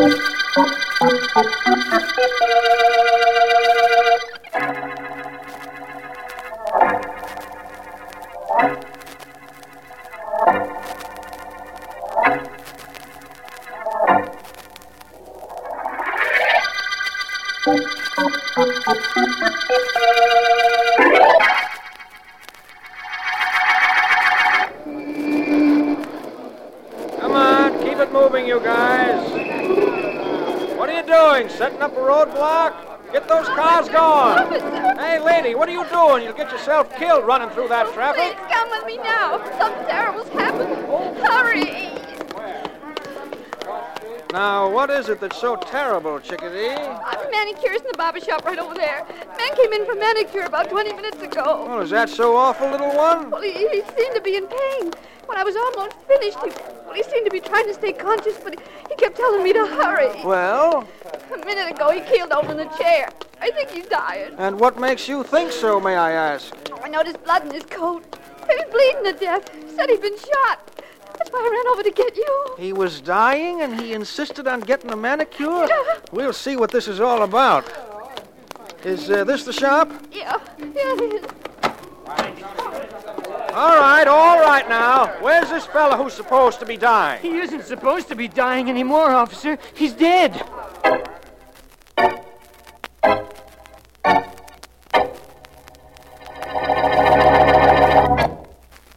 Come on, keep it moving, you guys. What are you doing? Setting up a roadblock? Get those cars going. Hey, lady, what are you doing? You'll get yourself killed running through that traffic. Please come with me now. Something terrible's happened. Hurry! Now, what is it that's so terrible, Chickadee? The manicurist in the barber shop right over there. Man came in for manicure about 20 minutes ago. Oh, is that so awful, little one? Well, he seemed to be in pain. When I was almost finished, he seemed to be trying to stay conscious, but he kept telling me to hurry. Well? A minute ago, he keeled over in the chair. I think he's dying. And what makes you think so, may I ask? I noticed blood in his coat. He was bleeding to death. Said he'd been shot. That's why I ran over to get you. He was dying and he insisted on getting a manicure? We'll see what this is all about. Is this the shop? Yeah, it is. All right now. Where's this fella who's supposed to be dying? He isn't supposed to be dying anymore, officer. He's dead.